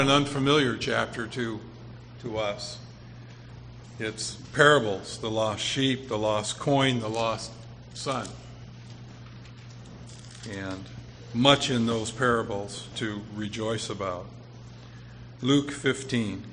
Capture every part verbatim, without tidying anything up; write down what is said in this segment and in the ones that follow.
An unfamiliar chapter to, to us. It's parables, the lost sheep, the lost coin, the lost son. And much in those parables to rejoice about. Luke fifteen.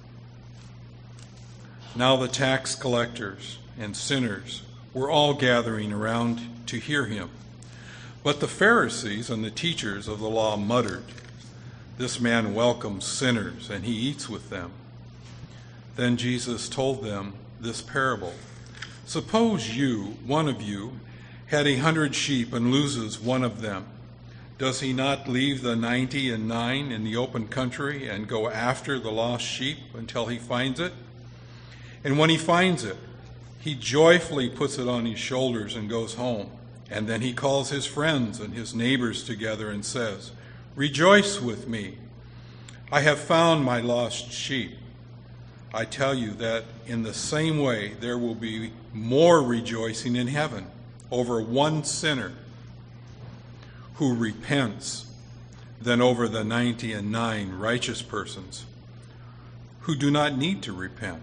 Now the tax collectors and sinners were all gathering around to hear him. But the Pharisees and the teachers of the law muttered, "This man welcomes sinners, and he eats with them." Then Jesus told them this parable. Suppose you, one of you, had a hundred sheep and loses one of them. Does he not leave the ninety and nine in the open country and go after the lost sheep until he finds it? And when he finds it, he joyfully puts it on his shoulders and goes home. And then he calls his friends and his neighbors together and says, "Rejoice with me. I have found my lost sheep." I tell you that in the same way there will be more rejoicing in heaven over one sinner who repents than over the ninety and nine righteous persons who do not need to repent.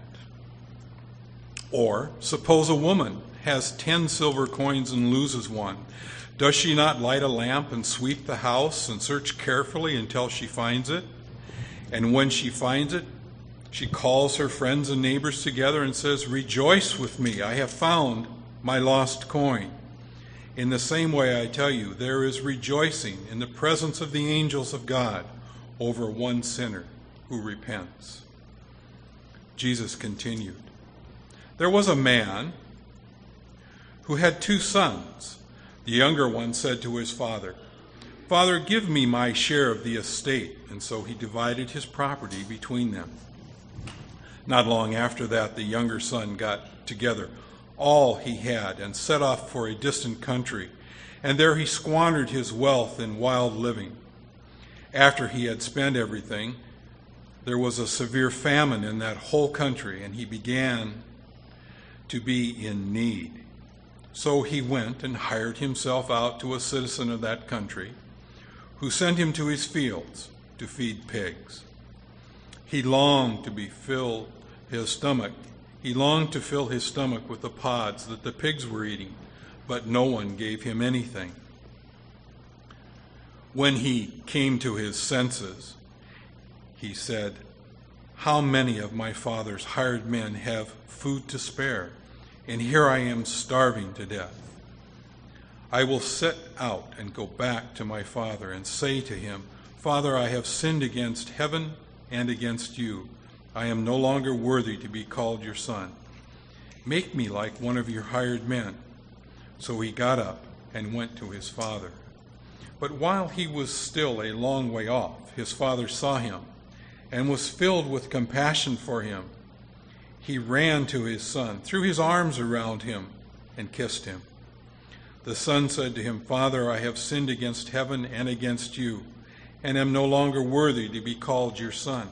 Or suppose a woman has ten silver coins and loses one. Does she not light a lamp and sweep the house and search carefully until she finds it? And when she finds it, she calls her friends and neighbors together and says, "Rejoice with me, I have found my lost coin." In the same way, I tell you, there is rejoicing in the presence of the angels of God over one sinner who repents. Jesus continued, "There was a man who had two sons. The younger one said to his father, 'Father, give me my share of the estate.' And so he divided his property between them. Not long after that, the younger son got together all he had and set off for a distant country, and there he squandered his wealth in wild living. After he had spent everything, there was a severe famine in that whole country, and he began to be in need. So he went and hired himself out to a citizen of that country, who sent him to his fields to feed pigs. He longed to be filled his stomach. He longed to fill his stomach with the pods that the pigs were eating, but no one gave him anything. When he came to his senses, he said, 'How many of my father's hired men have food to spare, and here I am starving to death. I will set out and go back to my father and say to him, Father, I have sinned against heaven and against you. I am no longer worthy to be called your son. Make me like one of your hired men.' So he got up and went to his father. But while he was still a long way off, his father saw him and was filled with compassion for him. He ran to his son, threw his arms around him, and kissed him. The son said to him, 'Father, I have sinned against heaven and against you, and am no longer worthy to be called your son.'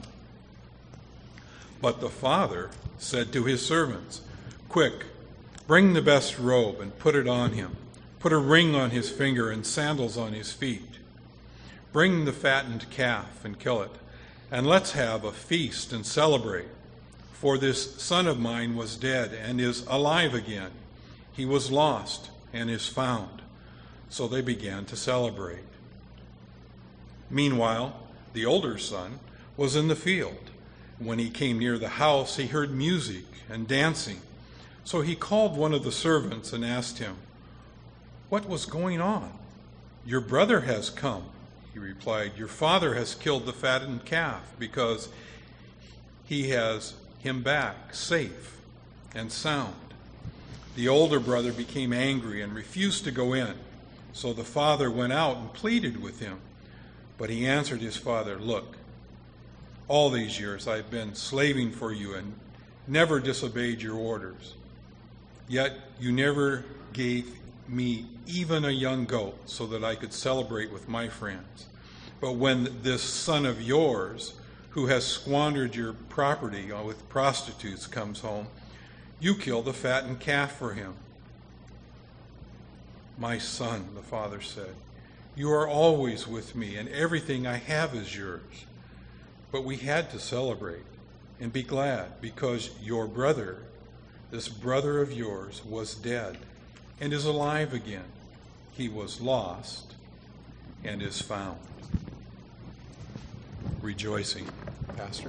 But the father said to his servants, 'Quick, bring the best robe and put it on him. Put a ring on his finger and sandals on his feet. Bring the fattened calf and kill it, and let's have a feast and celebrate. For this son of mine was dead and is alive again. He was lost and is found.' So they began to celebrate. Meanwhile, the older son was in the field. When he came near the house, he heard music and dancing. So he called one of the servants and asked him, 'What was going on?' 'Your brother has come,' he replied. 'Your father has killed the fattened calf because he has him back safe and sound.' The older brother became angry and refused to go in. So the father went out and pleaded with him. But he answered his father, 'Look, all these years I've been slaving for you and never disobeyed your orders. Yet you never gave me even a young goat so that I could celebrate with my friends. But when this son of yours, who has squandered your property with prostitutes, comes home, you kill the fattened calf for him.' 'My son,' the father said, 'you are always with me, and everything I have is yours. But we had to celebrate and be glad because your brother, this brother of yours, was dead and is alive again. He was lost and is found. Rejoicing, Pastor.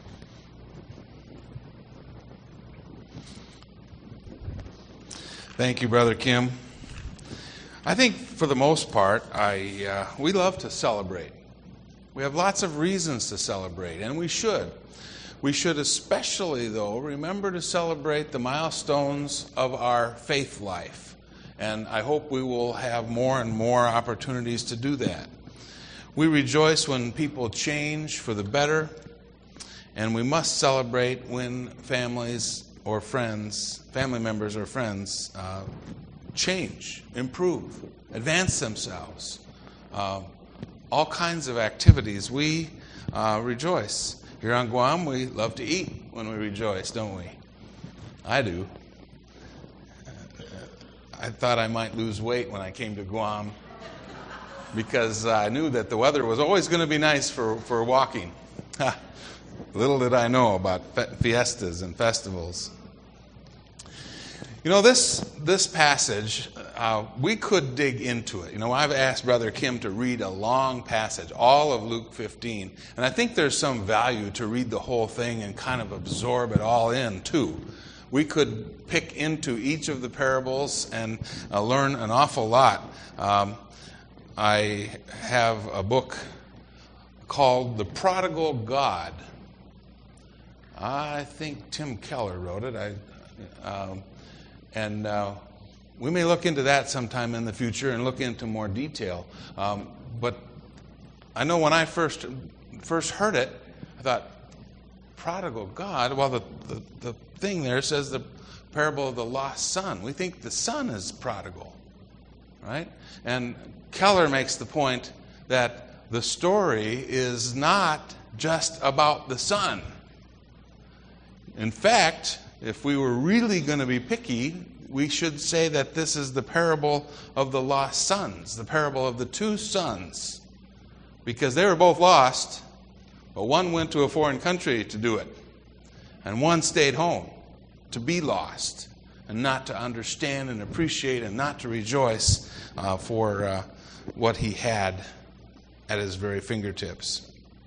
Thank you, Brother Kim. I think for the most part, I uh, we love to celebrate. We have lots of reasons to celebrate, and we should. We should especially, though, remember to celebrate the milestones of our faith life. And I hope we will have more and more opportunities to do that. We rejoice when people change for the better, and we must celebrate when families or friends, family members or friends, uh, change, improve, advance themselves. Uh, all kinds of activities. We uh, rejoice. Here on Guam, we love to eat when we rejoice, don't we? I do. I thought I might lose weight when I came to Guam because I knew that the weather was always going to be nice for, for walking. Little did I know about fiestas and festivals. You know, this this passage, uh, we could dig into it. You know, I've asked Brother Kim to read a long passage, all of Luke fifteen, and I think there's some value to read the whole thing and kind of absorb it all in, too. We could pick into each of the parables and uh, learn an awful lot. Um, I have a book called The Prodigal God. I think Tim Keller wrote it. I, um, and uh, we may look into that sometime in the future and look into more detail. Um, but I know when I first first heard it, I thought, prodigal God? Well, the, the, the thing there says the parable of the lost son. We think the son is prodigal, right? And Keller makes the point that the story is not just about the son. In fact, if we were really going to be picky, we should say that this is the parable of the lost sons, the parable of the two sons, because they were both lost, but one went to a foreign country to do it, and one stayed home to be lost and not to understand and appreciate and not to rejoice uh, for uh, what he had at his very fingertips.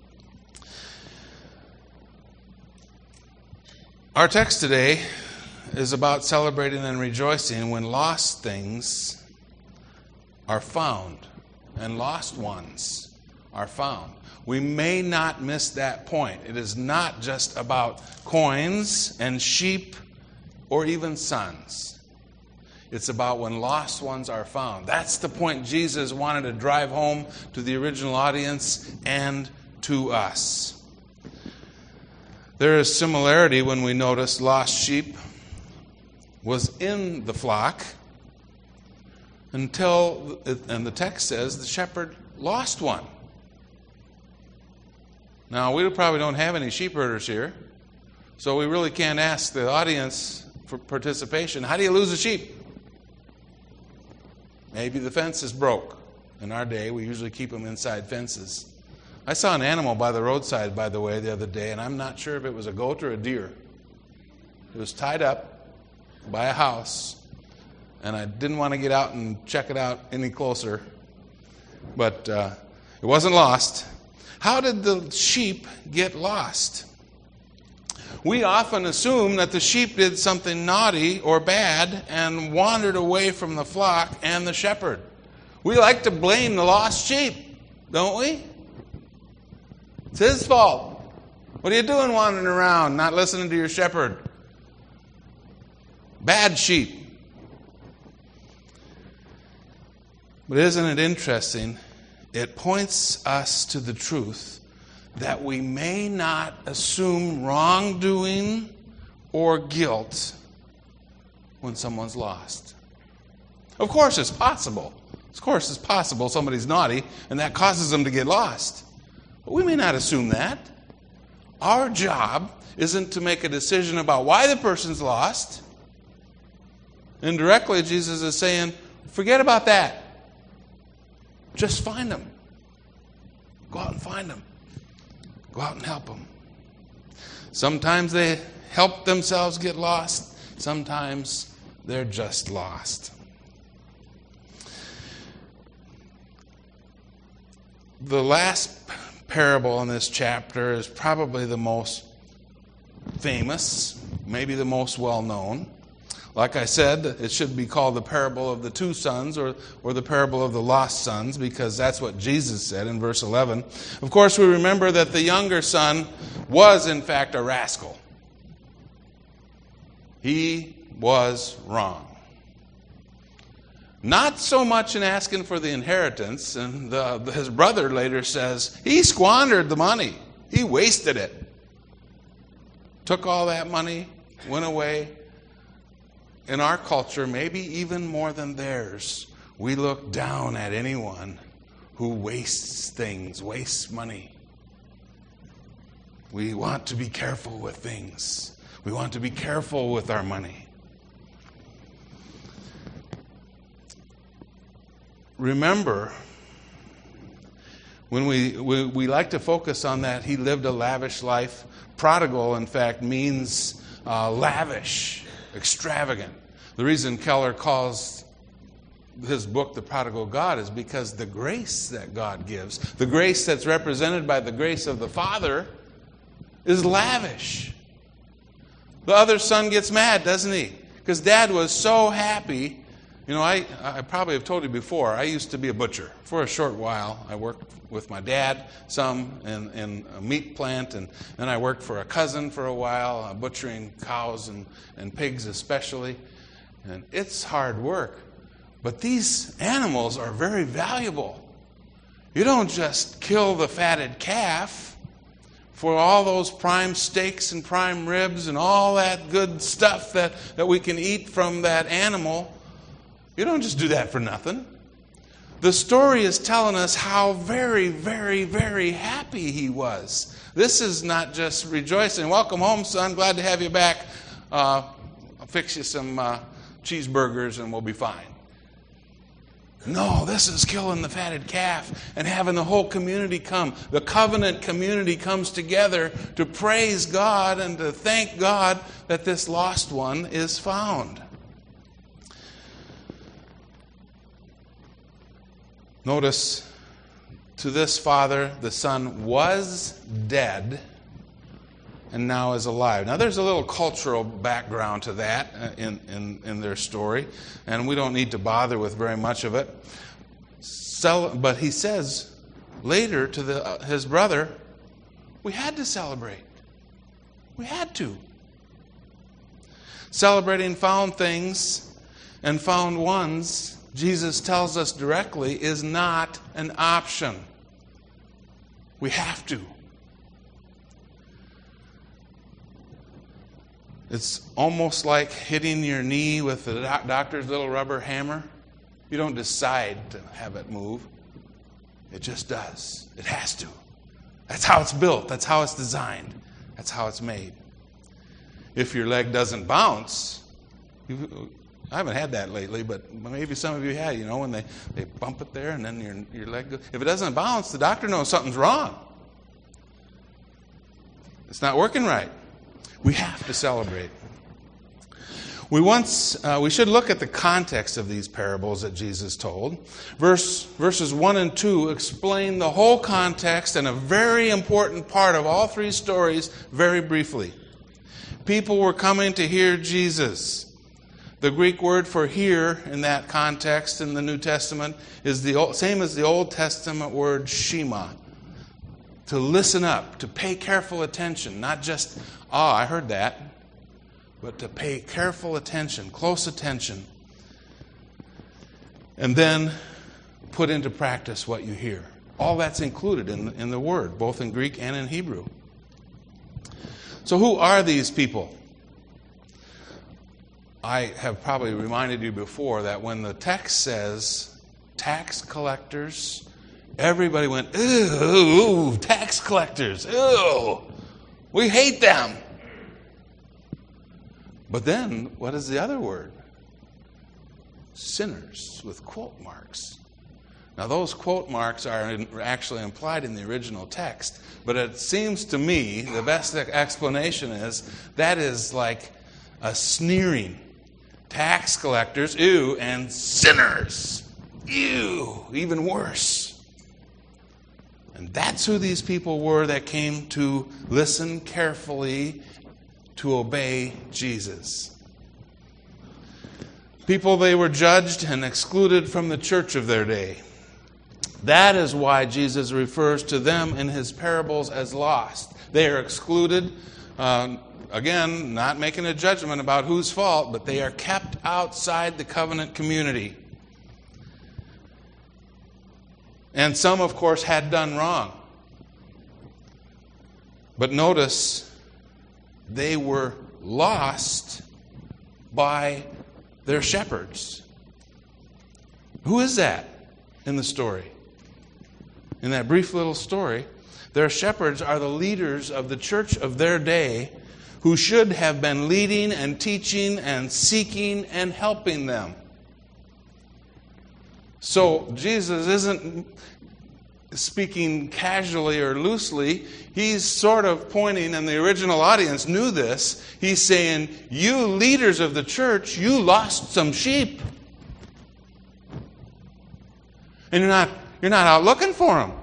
Our text today is about celebrating and rejoicing when lost things are found and lost ones are found. We may not miss that point. It is not just about coins and sheep or even sons. It's about when lost ones are found. That's the point Jesus wanted to drive home to the original audience and to us. There is similarity when we notice lost sheep was in the flock until, and the text says, the shepherd lost one. Now, we probably don't have any sheep herders here, so we really can't ask the audience for participation. How do you lose a sheep? Maybe the fence is broke. In our day, we usually keep them inside fences. I saw an animal by the roadside, by the way, the other day, and I'm not sure if it was a goat or a deer. It was tied up by a house, and I didn't want to get out and check it out any closer, but uh, it wasn't lost. How did the sheep get lost? We often assume that the sheep did something naughty or bad and wandered away from the flock and the shepherd. We like to blame the lost sheep, don't we? It's his fault. What are you doing wandering around, not listening to your shepherd? Bad sheep. But isn't it interesting? It points us to the truth that we may not assume wrongdoing or guilt when someone's lost. Of course it's possible. Of course it's possible somebody's naughty and that causes them to get lost. But we may not assume that. Our job isn't to make a decision about why the person's lost. Indirectly, Jesus is saying, forget about that. Just find them. Go out and find them. Go out and help them. Sometimes they help themselves get lost. Sometimes they're just lost. The last parable in this chapter is probably the most famous, maybe the most well-known. Like I said, it should be called the parable of the two sons or, or the parable of the lost sons, because that's what Jesus said in verse eleven. Of course, we remember that the younger son was, in fact, a rascal. He was wrong. Not so much in asking for the inheritance, and the, his brother later says he squandered the money. He wasted it. Took all that money, went away. In our culture, maybe even more than theirs, we look down at anyone who wastes things, wastes money. We want to be careful with things. We want to be careful with our money. Remember, when we, we, we like to focus on that, he lived a lavish life. Prodigal, in fact, means uh, lavish, extravagant. The reason Keller calls his book The Prodigal God is because the grace that God gives, the grace that's represented by the grace of the Father, is lavish. The other son gets mad, doesn't he? Because Dad was so happy. You know, I, I probably have told you before, I used to be a butcher. For a short while, I worked with my dad, some in, in a meat plant, and then I worked for a cousin for a while, uh, butchering cows and, and pigs especially. And it's hard work. But these animals are very valuable. You don't just kill the fatted calf for all those prime steaks and prime ribs and all that good stuff that, that we can eat from that animal. You don't just do that for nothing. The story is telling us how very, very, very happy he was. This is not just rejoicing. Welcome home, son. Glad to have you back. Uh, I'll fix you some uh, cheeseburgers and we'll be fine. No, this is killing the fatted calf and having the whole community come. The covenant community comes together to praise God and to thank God that this lost one is found. Notice, to this father, the son was dead and now is alive. Now, there's a little cultural background to that in, in, in their story, and we don't need to bother with very much of it. Cel- but he says later to the, uh, his brother, we had to celebrate. We had to. Celebrating found things and found ones, Jesus tells us directly, is not an option. We have to. It's almost like hitting your knee with the doctor's little rubber hammer. You don't decide to have it move. It just does. It has to. That's how it's built. That's how it's designed. That's how it's made. If your leg doesn't bounce, you, I haven't had that lately, but maybe some of you had, you know, when they, they bump it there and then your, your leg goes. If it doesn't bounce, the doctor knows something's wrong. It's not working right. We have to celebrate. We once uh, we should look at the context of these parables that Jesus told. Verse verses one and two explain the whole context and a very important part of all three stories very briefly. People were coming to hear Jesus. The Greek word for hear in that context in the New Testament is the old, same as the Old Testament word shema. To listen up, to pay careful attention, not just, ah, I heard that, but to pay careful attention, close attention, and then put into practice what you hear. All that's included in the, in the word, both in Greek and in Hebrew. So who are these people? I have probably reminded you before that when the text says tax collectors, everybody went, ooh, tax collectors, ooh, we hate them. But then, what is the other word? Sinners, with quote marks. Now, those quote marks are in, actually implied in the original text, but it seems to me the best explanation is that is like a sneering. Tax collectors, ew, and sinners, ew, even worse. And that's who these people were that came to listen carefully to obey Jesus. People, they were judged and excluded from the church of their day. That is why Jesus refers to them in his parables as lost. They are excluded, uh, again, not making a judgment about whose fault, but they are kept outside the covenant community. And some, of course, had done wrong. But notice, they were lost by their shepherds. Who is that in the story? In that brief little story, their shepherds are the leaders of the church of their day who should have been leading and teaching and seeking and helping them. So Jesus isn't speaking casually or loosely. He's sort of pointing, and the original audience knew this. He's saying, you leaders of the church, you lost some sheep. And you're not You're not out looking for them.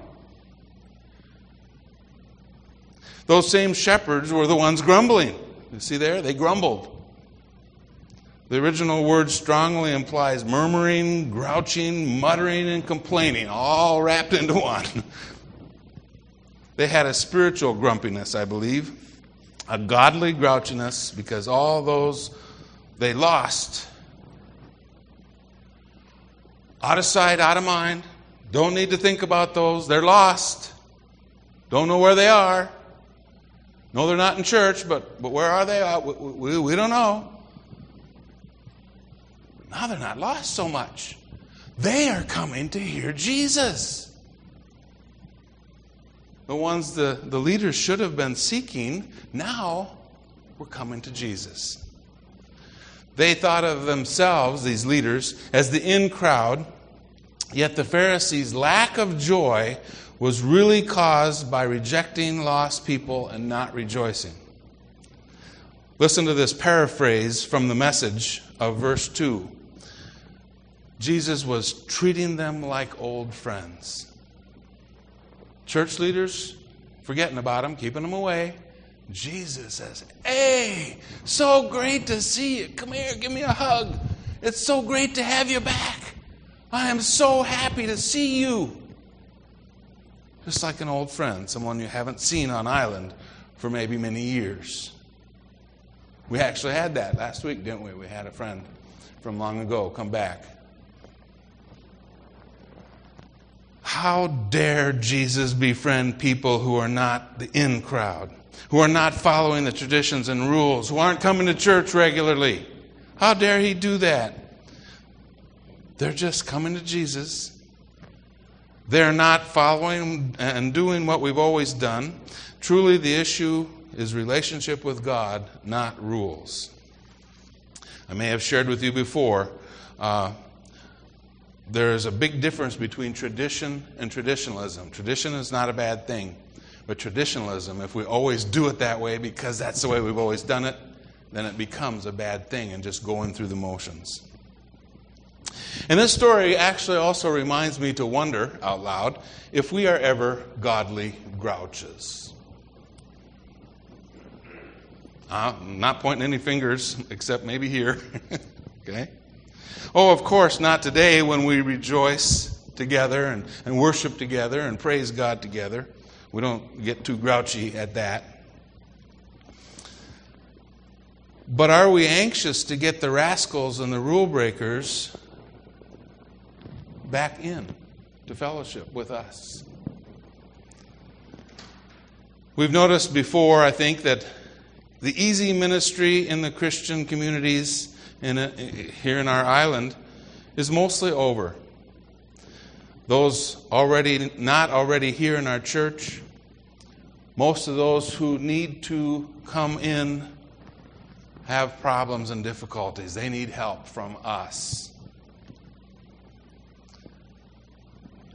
Those same shepherds were the ones grumbling. You see there? They grumbled. The original word strongly implies murmuring, grouching, muttering, and complaining, all wrapped into one. They had a spiritual grumpiness, I believe, a godly grouchiness, because all those they lost, out of sight, out of mind. Don't need to think about those. They're lost. Don't know where they are. No, they're not in church, but, but where are they? Uh, we, we, we don't know. Now they're not lost so much. They are coming to hear Jesus. The ones the, the leaders should have been seeking, now were coming to Jesus. They thought of themselves, these leaders, as the in crowd. Yet the Pharisees' lack of joy was really caused by rejecting lost people and not rejoicing. Listen to this paraphrase from the Message of verse two. Jesus was treating them like old friends. Church leaders, forgetting about them, keeping them away. Jesus says, hey, so great to see you. Come here, give me a hug. It's so great to have you back. I am so happy to see you. Just like an old friend, someone you haven't seen on island for maybe many years. We actually had that last week, didn't we? We had a friend from long ago come back. How dare Jesus befriend people who are not the in crowd, who are not following the traditions and rules, who aren't coming to church regularly? How dare he do that? They're just coming to Jesus. They're not following and doing what we've always done. Truly, the issue is relationship with God, not rules. I may have shared with you before, uh, there is a big difference between tradition and traditionalism. Tradition is not a bad thing. But traditionalism, if we always do it that way because that's the way we've always done it, then it becomes a bad thing and just going through the motions. And this story actually also reminds me to wonder out loud if we are ever godly grouches. Uh, I'm not pointing any fingers, except maybe here. Okay? Oh, of course, not today when we rejoice together and, and worship together and praise God together. We don't get too grouchy at that. But are we anxious to get the rascals and the rule breakers back in to fellowship with us? We've noticed before, I think, that the easy ministry in the Christian communities in a, here in our island is mostly over. Those already not already here in our church, most of those who need to come in have problems and difficulties. They need help from us.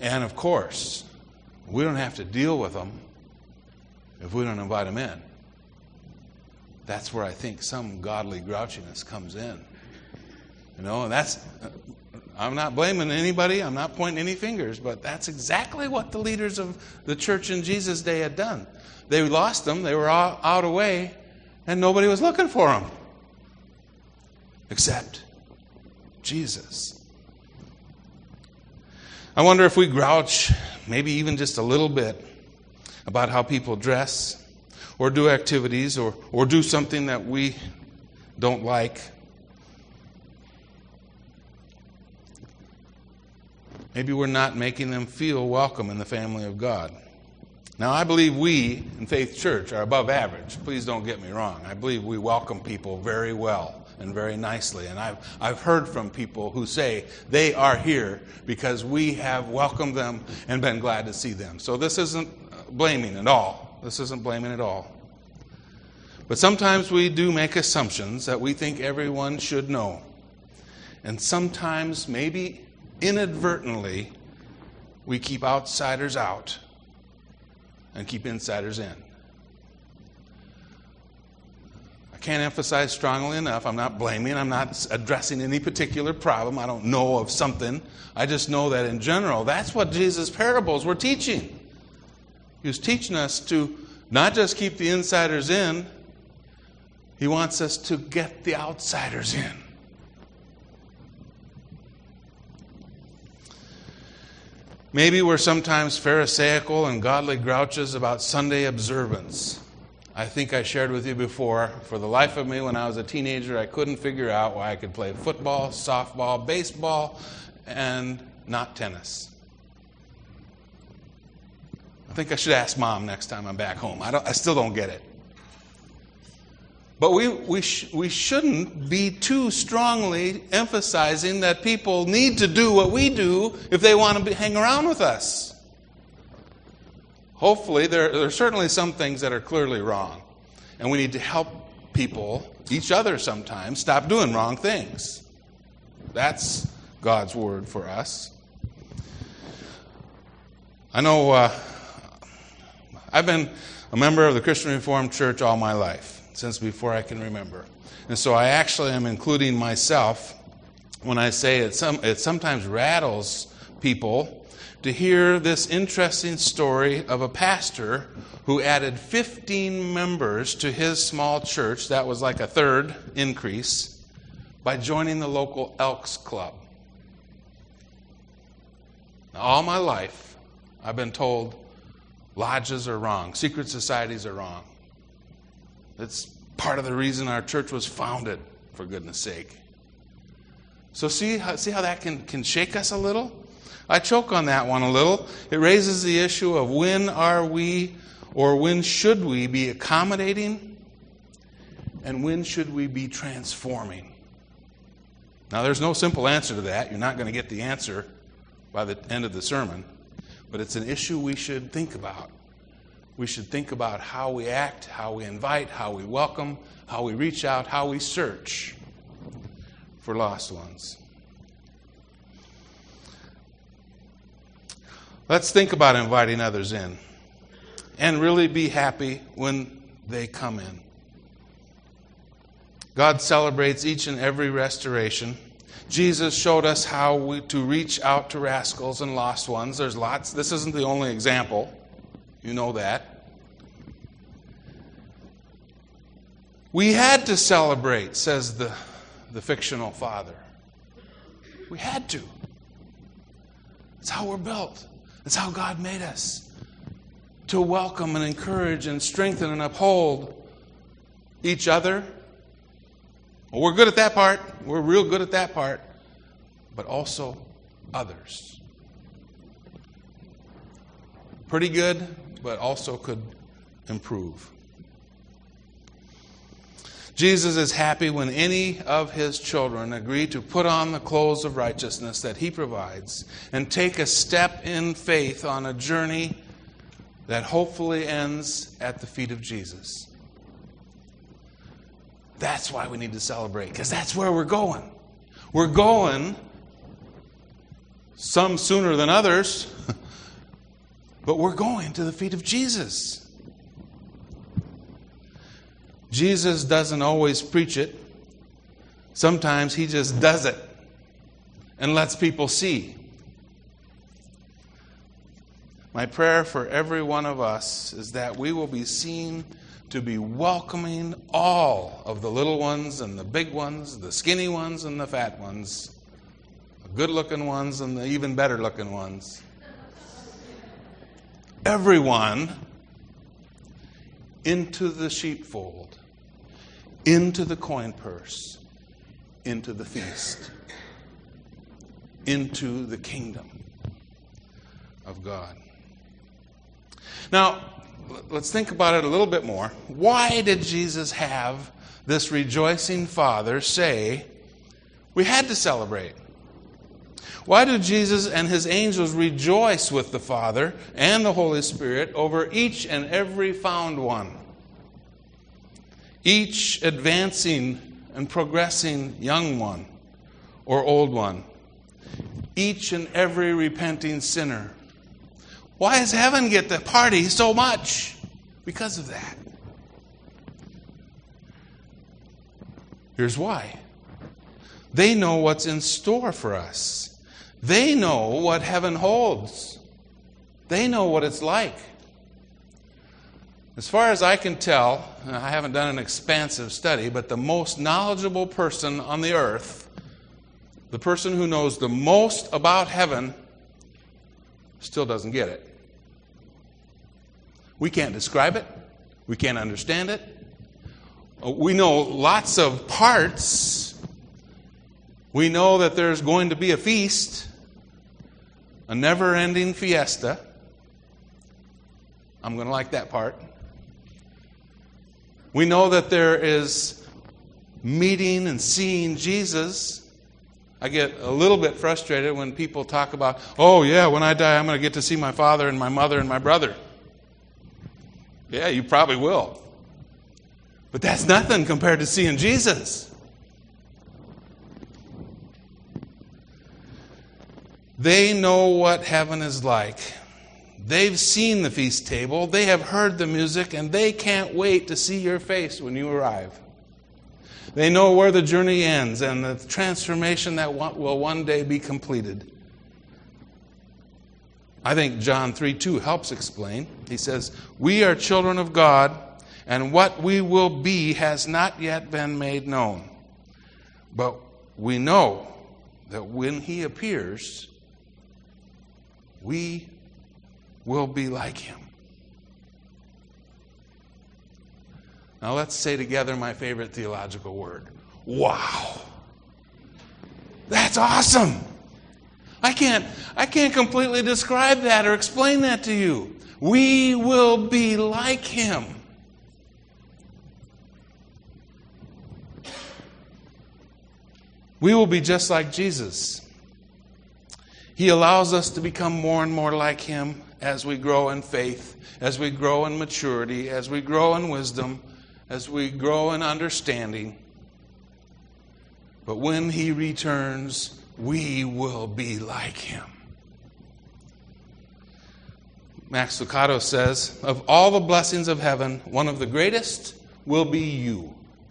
And of course, we don't have to deal with them if we don't invite them in. That's where I think some godly grouchiness comes in. You know, and that's, I'm not blaming anybody, I'm not pointing any fingers, but that's exactly what the leaders of the church in Jesus' day had done. They lost them, they were all out away, and nobody was looking for them. Except Jesus. I wonder if we grouch, maybe even just a little bit, about how people dress, or do activities, or, or do something that we don't like. Maybe we're not making them feel welcome in the family of God. Now, I believe we in Faith Church are above average. Please don't get me wrong. I believe we welcome people very well and very nicely. And I've, I've heard from people who say they are here because we have welcomed them and been glad to see them. So this isn't blaming at all. This isn't blaming at all. But sometimes we do make assumptions that we think everyone should know. And sometimes, maybe inadvertently, we keep outsiders out and keep insiders in. I can't emphasize strongly enough, I'm not blaming, I'm not addressing any particular problem. I don't know of something. I just know that in general, that's what Jesus' parables were teaching. He was teaching us to not just keep the insiders in, he wants us to get the outsiders in. Maybe we're sometimes pharisaical and godly grouches about Sunday observance. I think I shared with you before, for the life of me when I was a teenager, I couldn't figure out why I could play football, softball, baseball, and not tennis. I think I should ask Mom next time I'm back home. I, don't, I still don't get it. But we we sh- we shouldn't be too strongly emphasizing that people need to do what we do if they want to be, hang around with us. Hopefully, there, there are certainly some things that are clearly wrong. And we need to help people, each other sometimes, stop doing wrong things. That's God's word for us. I know uh, I've been a member of the Christian Reformed Church all my life, since before I can remember. And so I actually am including myself when I say it, some, it sometimes rattles people to hear this interesting story of a pastor who added fifteen members to his small church. That was like a third increase by joining the local Elks Club. Now, all my life, I've been told lodges are wrong, secret societies are wrong. It's part of the reason our church was founded, for goodness sake. So see how, see how that can, can shake us a little? I choke on that one a little. It raises the issue of when are we or when should we be accommodating and when should we be transforming? Now, there's no simple answer to that. You're not going to get the answer by the end of the sermon. But it's an issue we should think about. We should think about how we act, how we invite, how we welcome, how we reach out, how we search for lost ones. Let's think about inviting others in and really be happy when they come in. God celebrates each and every restoration. Jesus showed us how we, to reach out to rascals and lost ones. There's lots. This isn't the only example. You know that. We had to celebrate, says the, the fictional father. We had to. It's how we're built. It's how God made us. To welcome and encourage and strengthen and uphold each other. Well, we're good at that part. We're real good at that part. But also others. Pretty good, but also could improve. Jesus is happy when any of his children agree to put on the clothes of righteousness that he provides and take a step in faith on a journey that hopefully ends at the feet of Jesus. That's why we need to celebrate, because that's where we're going. We're going some sooner than others, but we're going to the feet of Jesus. Jesus doesn't always preach it. Sometimes he just does it and lets people see. My prayer for every one of us is that we will be seen to be welcoming all of the little ones and the big ones, the skinny ones and the fat ones, the good-looking ones and the even better-looking ones. Everyone into the sheepfold, into the coin purse, into the feast, into the kingdom of God. Now, let's think about it a little bit more. Why did Jesus have this rejoicing Father say we had to celebrate? Why do Jesus and his angels rejoice with the Father and the Holy Spirit over each and every found one? Each advancing and progressing young one or old one. Each and every repenting sinner. Why does heaven get to party so much? Because of that. Here's why. They know what's in store for us. They know what heaven holds. They know what it's like. As far as I can tell, I haven't done an expansive study, but the most knowledgeable person on the earth, the person who knows the most about heaven, still doesn't get it. We can't describe it. We can't understand it. We know lots of parts. We know that there's going to be a feast, a never-ending fiesta. I'm going to like that part. We know that there is meeting and seeing Jesus. I get a little bit frustrated when people talk about, oh yeah, when I die I'm going to get to see my father and my mother and my brother. Yeah, you probably will. But that's nothing compared to seeing Jesus. They know what heaven is like. They've seen the feast table, they have heard the music, and they can't wait to see your face when you arrive. They know where the journey ends and the transformation that will one day be completed. I think John three two helps explain. He says, "We are children of God, and what we will be has not yet been made known. But we know that when he appears, we will be like him." Now let's say together my favorite theological word. Wow. That's awesome. I can't, I can't completely describe that or explain that to you. We will be like him. We will be just like Jesus. He allows us to become more and more like him as we grow in faith, as we grow in maturity, as we grow in wisdom, as we grow in understanding. But when he returns, we will be like him. Max Lucado says, of all the blessings of heaven, one of the greatest will be you.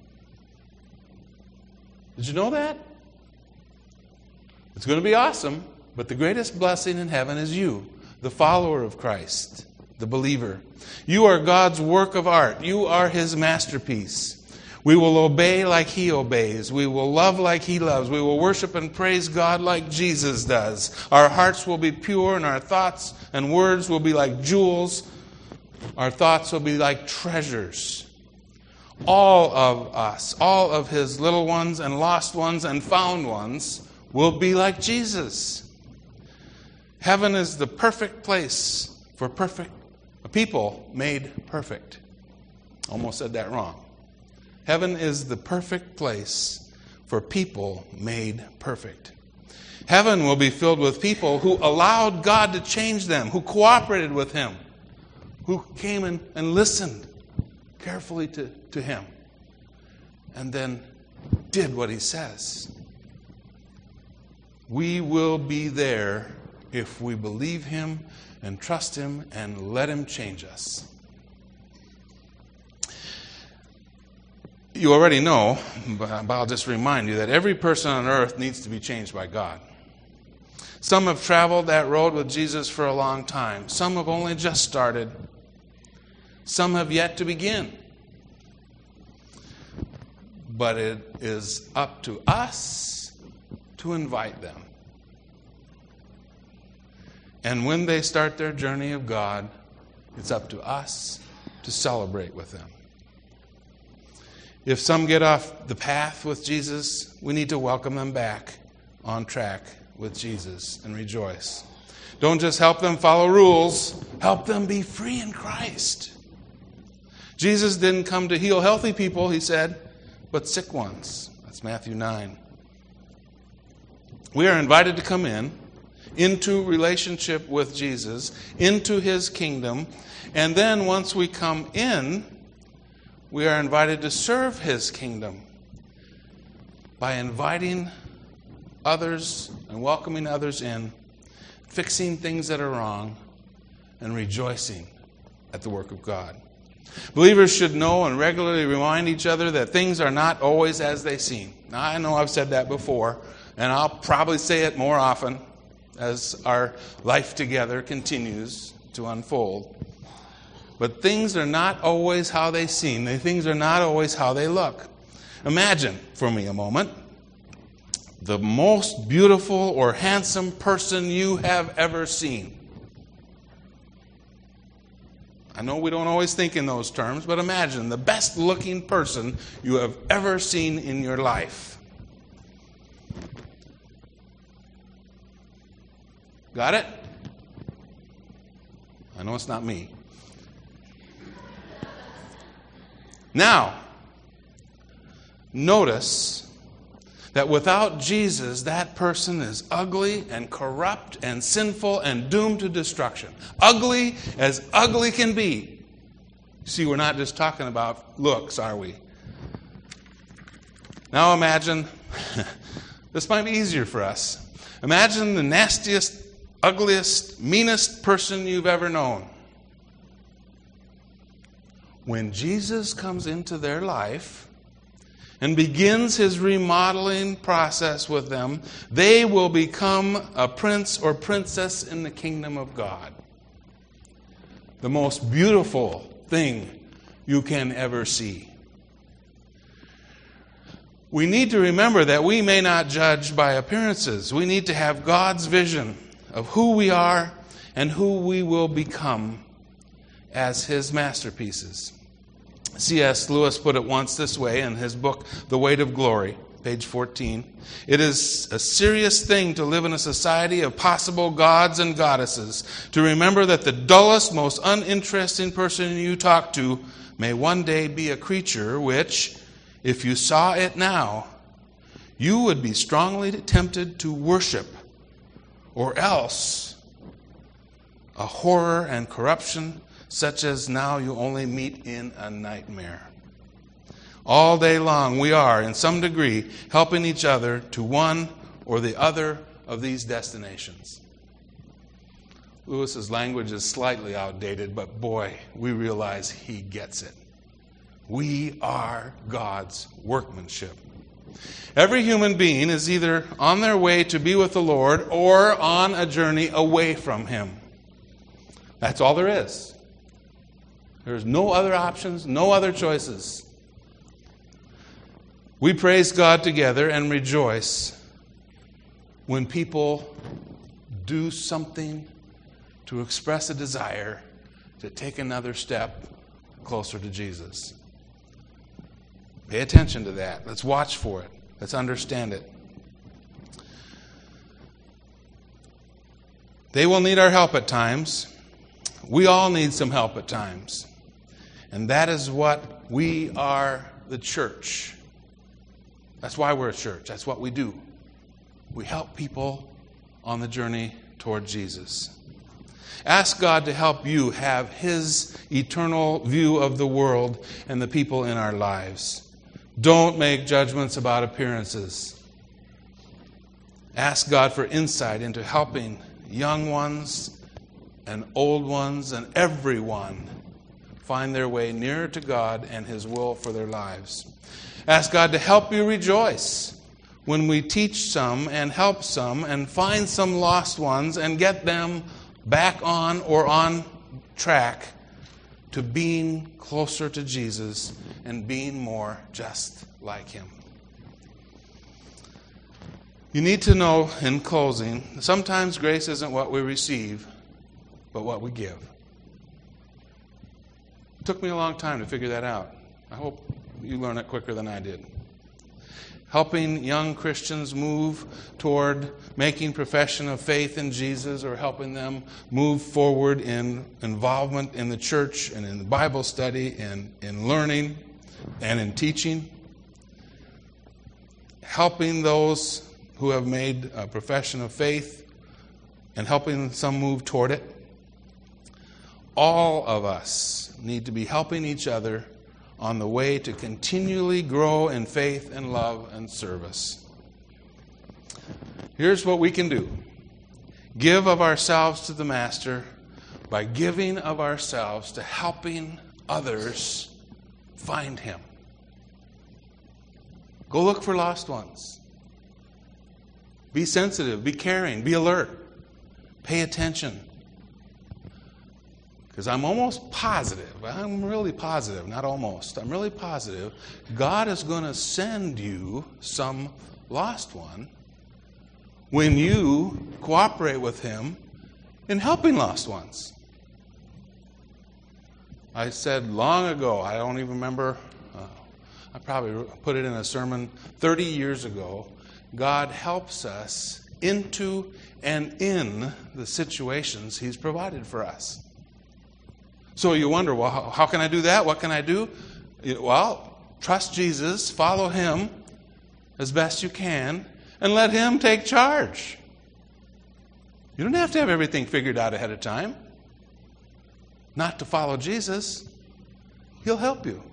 Did you know that? It's going to be awesome, but the greatest blessing in heaven is you, the follower of Christ, the believer. You are God's work of art. You are his masterpiece. We will obey like he obeys. We will love like he loves. We will worship and praise God like Jesus does. Our hearts will be pure, and our thoughts and words will be like jewels. Our thoughts will be like treasures. All of us, all of his little ones and lost ones and found ones, will be like Jesus. Heaven is the perfect place for perfect people made perfect. Almost said that wrong. Heaven is the perfect place for people made perfect. Heaven will be filled with people who allowed God to change them, who cooperated with him, who came in and listened carefully to, to him, and then did what he says. We will be there if we believe him and trust him and let him change us. You already know, but I'll just remind you that every person on earth needs to be changed by God. Some have traveled that road with Jesus for a long time. Some have only just started. Some have yet to begin. But it is up to us to invite them. And when they start their journey of God, it's up to us to celebrate with them. If some get off the path with Jesus, we need to welcome them back on track with Jesus and rejoice. Don't just help them follow rules, help them be free in Christ. Jesus didn't come to heal healthy people, he said, but sick ones. That's Matthew nine. We are invited to come in, into relationship with Jesus, into his kingdom, and then once we come in, we are invited to serve his kingdom by inviting others and welcoming others in, fixing things that are wrong, and rejoicing at the work of God. Believers should know and regularly remind each other that things are not always as they seem. Now, I know I've said that before, and I'll probably say it more often as our life together continues to unfold. But things are not always how they seem. Things are not always how they look. Imagine for me a moment the most beautiful or handsome person you have ever seen. I know we don't always think in those terms, but imagine the best looking person you have ever seen in your life. Got it? I know it's not me. Now, notice that without Jesus, that person is ugly and corrupt and sinful and doomed to destruction. Ugly as ugly can be. See, we're not just talking about looks, are we? Now imagine, this might be easier for us. Imagine the nastiest, ugliest, meanest person you've ever known. When Jesus comes into their life and begins his remodeling process with them, they will become a prince or princess in the kingdom of God. The most beautiful thing you can ever see. We need to remember that we may not judge by appearances. We need to have God's vision of who we are and who we will become as his masterpieces. C S Lewis put it once this way in his book, The Weight of Glory, page fourteen. It is a serious thing to live in a society of possible gods and goddesses, to remember that the dullest, most uninteresting person you talk to may one day be a creature which, if you saw it now, you would be strongly tempted to worship, or else a horror and corruption such as now you only meet in a nightmare. All day long we are, in some degree, helping each other to one or the other of these destinations. Lewis's language is slightly outdated, but boy, we realize he gets it. We are God's workmanship. Every human being is either on their way to be with the Lord or on a journey away from him. That's all there is. There's no other options, no other choices. We praise God together and rejoice when people do something to express a desire to take another step closer to Jesus. Pay attention to that. Let's watch for it. Let's understand it. They will need our help at times. We all need some help at times. And that is what we are, the church. That's why we're a church. That's what we do. We help people on the journey toward Jesus. Ask God to help you have his eternal view of the world and the people in our lives. Don't make judgments about appearances. ask God for insight into helping young ones and old ones and everyone find their way nearer to God and His will for their lives. Ask God to help you rejoice when we teach some and help some and find some lost ones and get them back on or on track to being closer to Jesus and being more just like Him. You need to know, in closing, sometimes grace isn't what we receive, but what we give. It took me a long time to figure that out. I hope you learn it quicker than I did. Helping young Christians move toward making profession of faith in Jesus, or helping them move forward in involvement in the church and in Bible study and in learning and in teaching. Helping those who have made a profession of faith and helping some move toward it. All of us need to be helping each other on the way to continually grow in faith and love and service. Here's what we can do. Give of ourselves to the Master by giving of ourselves to helping others find Him. Go look for lost ones. Be sensitive, be caring, be alert. Pay attention. Because I'm almost positive, I'm really positive, not almost, I'm really positive, God is going to send you some lost one when you cooperate with Him in helping lost ones. I said long ago, I don't even remember, uh, I probably put it in a sermon thirty years ago, God helps us into and in the situations He's provided for us. So you wonder, well, how, how can I do that? What can I do? Well, trust Jesus, follow Him as best you can, and let Him take charge. You don't have to have everything figured out ahead of time. Not to follow Jesus. He'll help you.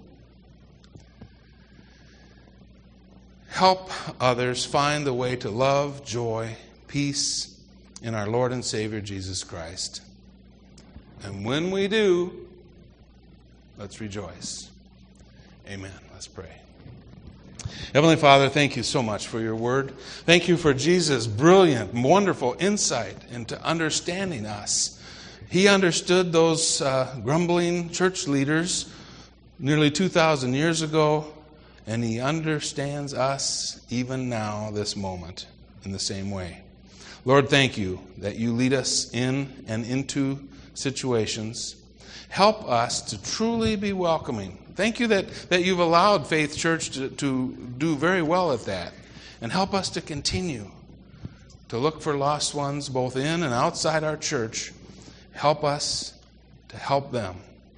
Help others find the way to love, joy, peace in our Lord and Savior Jesus Christ. And when we do, let's rejoice. Amen. Let's pray. Heavenly Father, thank you so much for your word. Thank you for Jesus' brilliant, wonderful insight into understanding us. He understood those uh, grumbling church leaders nearly two thousand years ago, and He understands us even now, this moment, in the same way. Lord, thank you that you lead us in and into situations. Help us to truly be welcoming. Thank you that, that you've allowed Faith Church to, to do very well at that. And help us to continue to look for lost ones both in and outside our church. Help us to help them.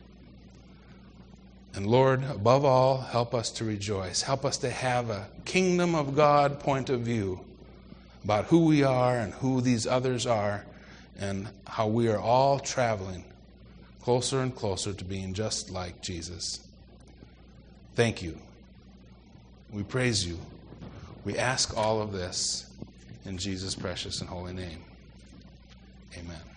And Lord, above all, help us to rejoice. Help us to have a kingdom of God point of view about who we are and who these others are, and how we are all traveling closer and closer to being just like Jesus. Thank you. We praise you. We ask all of this in Jesus' precious and holy name. Amen.